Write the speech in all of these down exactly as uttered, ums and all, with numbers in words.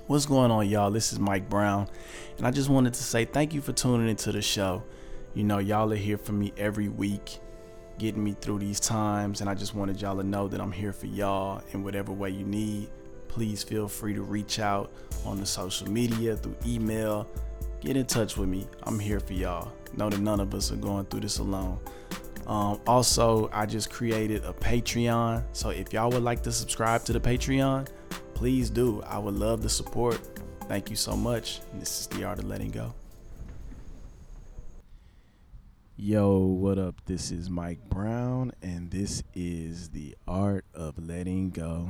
What's going on, y'all? This is Mike Brown, and I just wanted to say thank you for tuning into the show. You know, y'all are here for me every week, getting me through these times, and I just wanted y'all to know that I'm here for y'all in whatever way you need. Please feel free to reach out on the social media, through email. Get in touch with me. I'm here for y'all. Know that none of us are going through this alone. Um, also, I just created a Patreon, so if y'all would like to subscribe to the Patreon, please do. I would love the support. Thank you so much. This is The Art of Letting Go. Yo, what up? This is Mike Brown, and this is The Art of Letting Go.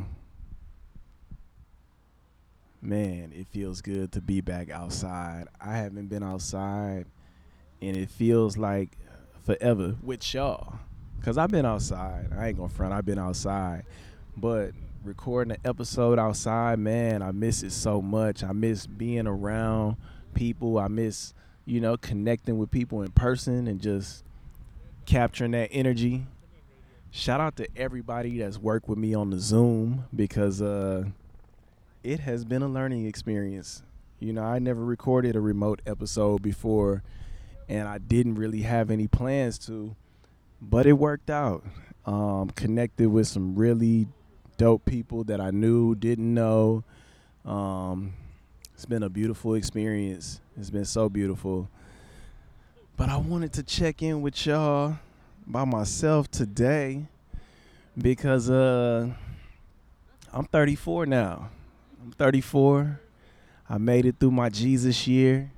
Man, it feels good to be back outside. I haven't been outside, and it feels like forever with y'all. Because I've been outside. I ain't gonna front. I've been outside. But recording an episode outside, man, I miss it so much. I miss being around people. I miss, you know, connecting with people in person and just capturing that energy. Shout out to everybody that's worked with me on the Zoom, because uh, it has been a learning experience. You know, I never recorded a remote episode before, and I didn't really have any plans to, but it worked out. Um, connected with some really dope people that I knew, didn't know. Um, it's been a beautiful experience. It's been so beautiful. But I wanted to check in with y'all by myself today because uh, I'm thirty-four now. I'm thirty-four. I made it through my Jesus year,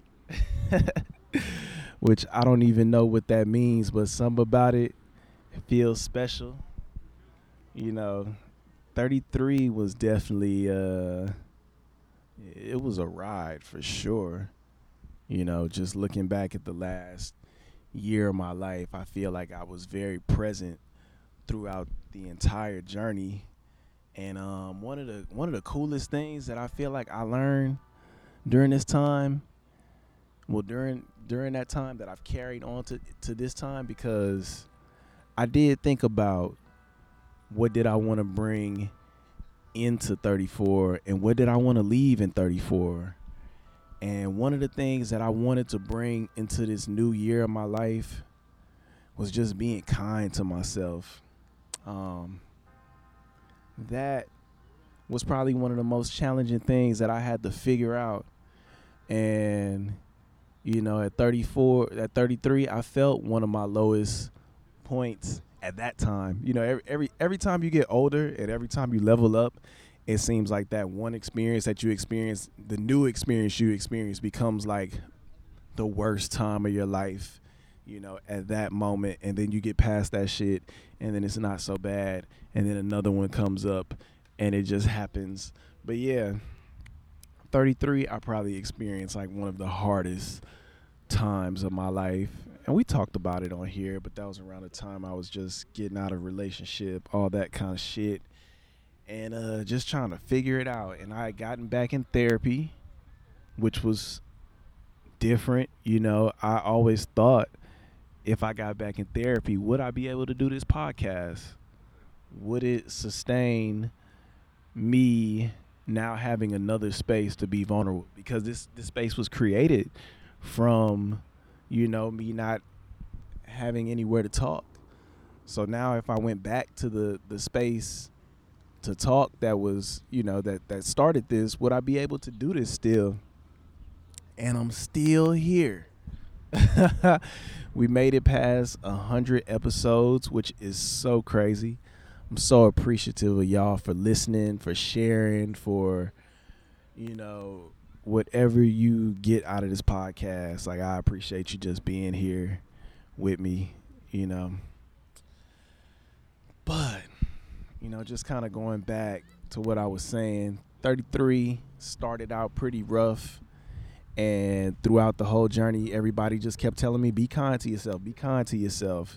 which I don't even know what that means, but something about it, it feels special. You know, thirty-three was definitely, uh, it was a ride for sure. You know, just looking back at the last year of my life, I feel like I was very present throughout the entire journey. And um, one of the one of the coolest things that I feel like I learned during this time, well, during during that time that I've carried on to, to this time, because I did think about what did I want to bring into thirty-four and what did I want to leave in thirty-four. And one of the things that I wanted to bring into this new year of my life was just being kind to myself. Um, that was probably one of the most challenging things that I had to figure out. And, you know, at thirty-four, at thirty-three, I felt one of my lowest points at that time. You know, every, every every time you get older and every time you level up, it seems like that one experience that you experience, the new experience you experience, becomes like the worst time of your life, you know, at that moment. And then you get past that shit and then it's not so bad. And then another one comes up and it just happens. But yeah, thirty-three, I probably experienced like one of the hardest times of my life. And we talked about it on here, but that was around the time I was just getting out of a relationship, all that kind of shit. And uh, just trying to figure it out. And I had gotten back in therapy, which was different. You know, I always thought if I got back in therapy, would I be able to do this podcast? Would it sustain me now having another space to be vulnerable? Because this, this space was created from, you know, me not having anywhere to talk. So now if I went back to the, the space to talk that was, you know, that, that started this, would I be able to do this still? And I'm still here. We made it past a hundred episodes, which is so crazy. I'm so appreciative of y'all for listening, for sharing, for, you know, whatever you get out of this podcast. Like, I appreciate you just being here with me, you know. But, you know, just kind of going back to what I was saying, thirty-three started out pretty rough. And throughout the whole journey, everybody just kept telling me, be kind to yourself, be kind to yourself.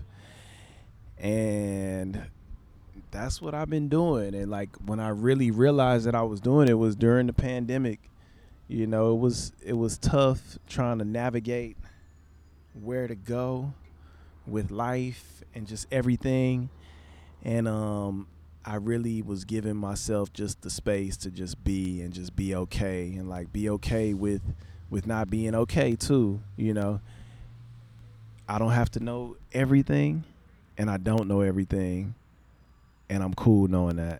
And that's what I've been doing. And like when I really realized that I was doing it was during the pandemic. You know, it was it was tough trying to navigate where to go with life and just everything. And um I really was giving myself just the space to just be and just be okay and like be okay with with not being okay too, you know. I don't have to know everything and I don't know everything and I'm cool knowing that.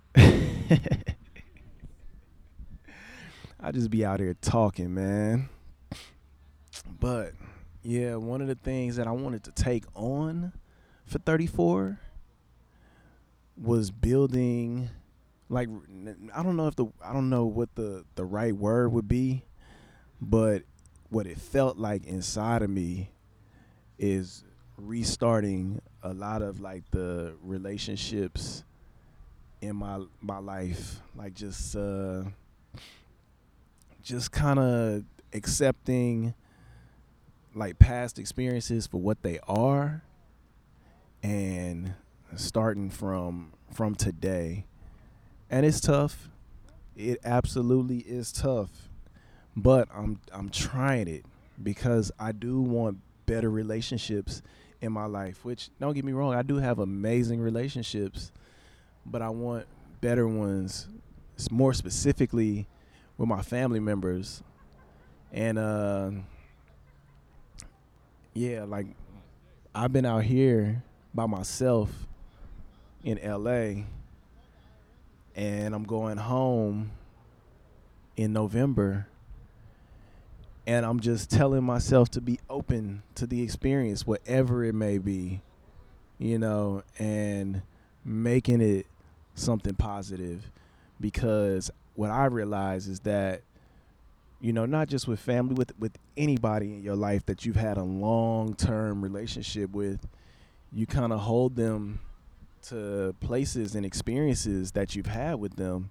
I just be out here talking, man. But yeah, one of the things that I wanted to take on for thirty-four was building like I don't know if the I don't know what the the right word would be, but what it felt like inside of me is restarting a lot of like the relationships in my my life, like just uh just kind of accepting like past experiences for what they are and starting from from today. And it's tough. It absolutely is tough. But I'm I'm trying it because I do want better relationships in my life, which don't get me wrong, I do have amazing relationships, but I want better ones, more specifically with my family members. And uh yeah, like I've been out here by myself in L A and I'm going home in November and I'm just telling myself to be open to the experience, whatever it may be, you know, and making it something positive because what I realize is that, you know, not just with family, with with anybody in your life that you've had a long-term relationship with, you kind of hold them to places and experiences that you've had with them,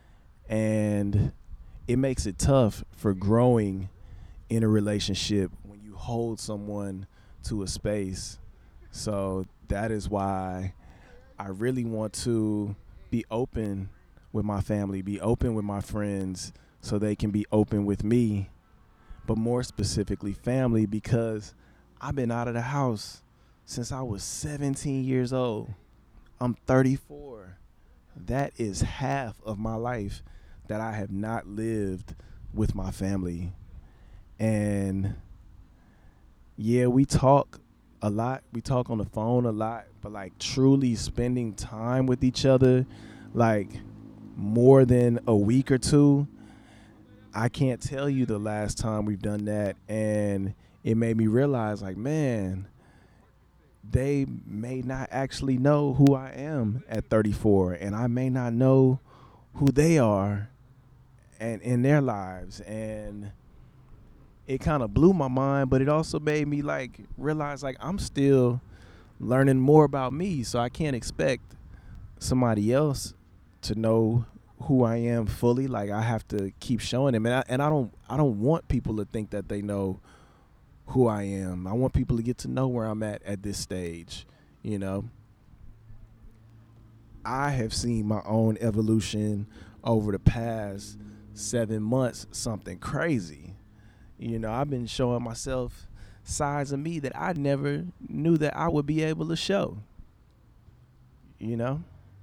and it makes it tough for growing in a relationship when you hold someone to a space. So that is why I really want to be open with my family, be open with my friends so they can be open with me, but more specifically family because I've been out of the house since I was seventeen years old. I'm thirty-four. That is half of my life that I have not lived with my family. And yeah, we talk a lot. We talk on the phone a lot, but like truly spending time with each other, like more than a week or two, I can't tell you the last time we've done that. And it made me realize like, man, they may not actually know who I am at thirty-four, and I may not know who they are and in their lives. And it kind of blew my mind, but it also made me like realize like I'm still learning more about me, so I can't expect somebody else to know who I am fully. Like I have to keep showing them, and I, and I don't I don't want people to think that they know who I am. I want people to get to know where I'm at at this stage, you know. I have seen my own evolution over the past seven months, something crazy. You know, I've been showing myself sides of me that I never knew that I would be able to show, you know.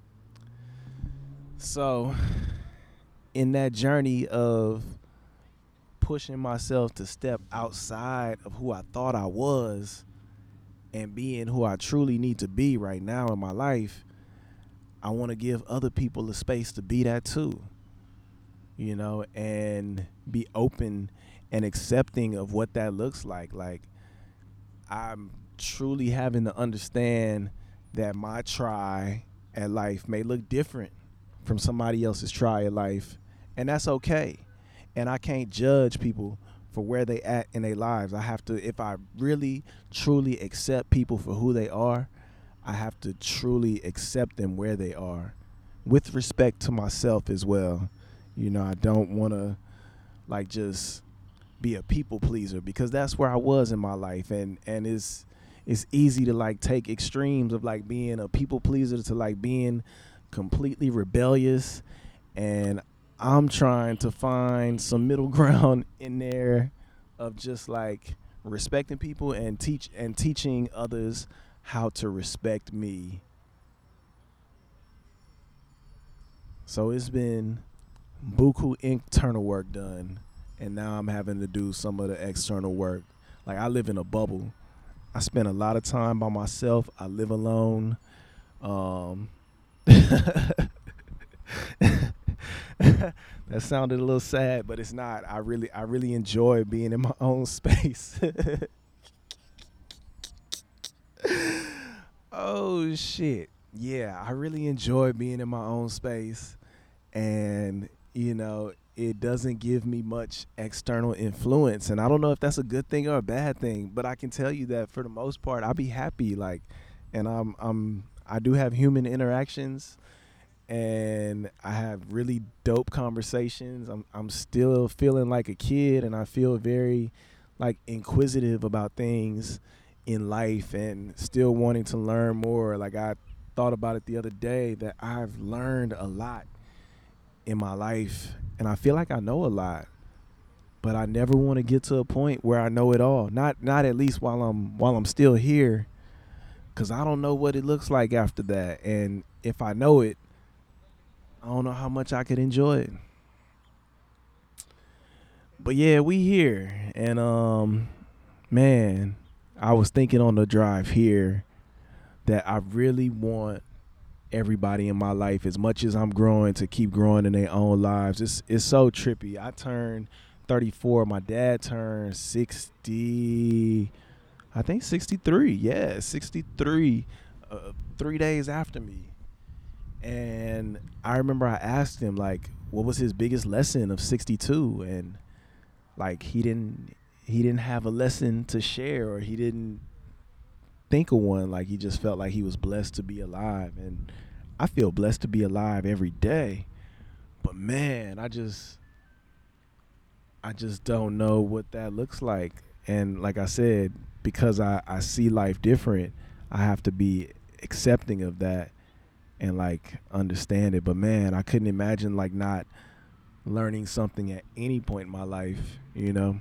So in that journey of pushing myself to step outside of who I thought I was and being who I truly need to be right now in my life, I want to give other people the space to be that too, you know, and be open and accepting of what that looks like. Like I'm truly having to understand that my try at life may look different from somebody else's try at life, and that's okay. And I can't judge people for where they at in their lives. I have to, if I really truly accept people for who they are, I have to truly accept them where they are, with respect to myself as well. You know, I don't want to like just be a people pleaser because that's where I was in my life, and and it's it's easy to like take extremes of like being a people pleaser to like being completely rebellious, and I'm trying to find some middle ground in there of just like respecting people and teach and teaching others how to respect me. So it's been buku internal work done, and now I'm having to do some of the external work. Like, I live in a bubble. I spend a lot of time by myself. I live alone. Um, that sounded a little sad, but it's not. I really, I really enjoy being in my own space. Oh shit. Yeah, I really enjoy being in my own space, and you know, it doesn't give me much external influence, and I don't know if that's a good thing or a bad thing, but I can tell you that for the most part I'll be happy, like, and I'm I'm I do have human interactions, and I have really dope conversations. I'm I'm still feeling like a kid, and I feel very like inquisitive about things in life and still wanting to learn more. Like, I thought about it the other day that I've learned a lot in my life, and I feel like I know a lot, but I never want to get to a point where I know it all. Not not at least while I'm while I'm still here, because I don't know what it looks like after that. And if I know it, I don't know how much I could enjoy it. But yeah, we here, and um, man, I was thinking on the drive here that I really want everybody in my life, as much as I'm growing, to keep growing in their own lives. It's it's so trippy. I turned thirty-four. My dad turned sixty. I think sixty-three. Yeah, sixty-three. Uh, three days after me. And I remember I asked him, like, what was his biggest lesson of sixty-two, and like he didn't he didn't have a lesson to share, or he didn't think of one. Like, he just felt like he was blessed to be alive, and I feel blessed to be alive every day. But man, I just I just don't know what that looks like. And like I said, because I, I see life different, I have to be accepting of that and like understand it. But man, I couldn't imagine like not learning something at any point in my life, you know.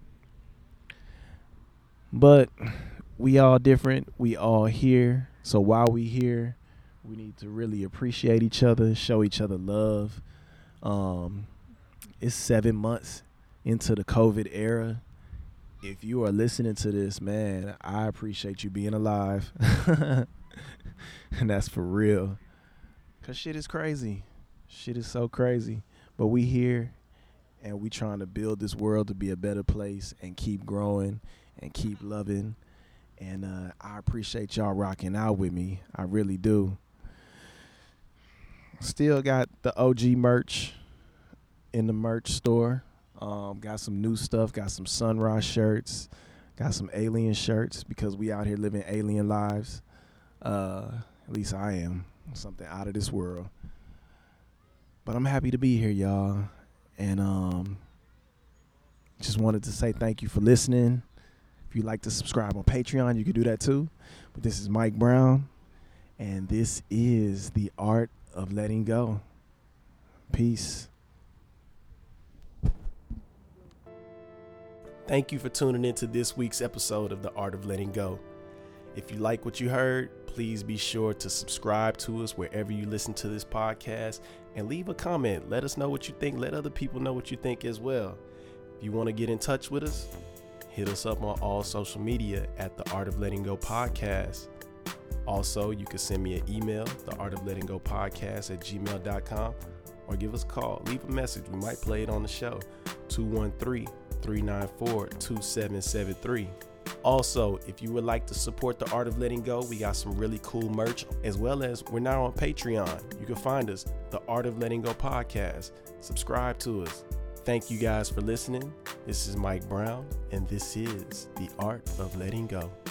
But we all different. We all here. So while we here, we need to really appreciate each other, show each other love. Um, it's seven months into the COVID era. If you are listening to this, man, I appreciate you being alive. And that's for real. Because shit is crazy. Shit is so crazy. But we here, and we trying to build this world to be a better place and keep growing and keep loving. And uh, I appreciate y'all rocking out with me. I really do. Still got the O G merch in the merch store. Um, got some new stuff. Got some Sunrise shirts. Got some alien shirts, because we out here living alien lives. Uh, at least I am. Something out of this world. But I'm happy to be here, y'all. And um, just wanted to say thank you for listening. If you'd like to subscribe on Patreon, you can do that too. But this is Mike Brown, and this is The Art of Letting Go. Peace. Thank you for tuning into this week's episode of The Art of Letting Go. If you like what you heard, please be sure to subscribe to us wherever you listen to this podcast, and leave a comment. Let us know what you think. Let other people know what you think as well. If you want to get in touch with us, hit us up on all social media at The Art of Letting Go Podcast. Also, you can send me an email, the art of letting go podcast at gmail dot com, or give us a call. Leave a message. We might play it on the show. two one three, three nine four, two seven seven three. Also, if you would like to support The Art of Letting Go, we got some really cool merch, as well as we're now on Patreon. You can find us, The Art of Letting Go Podcast. Subscribe to us. Thank you guys for listening. This is Mike Brown, and this is The Art of Letting Go.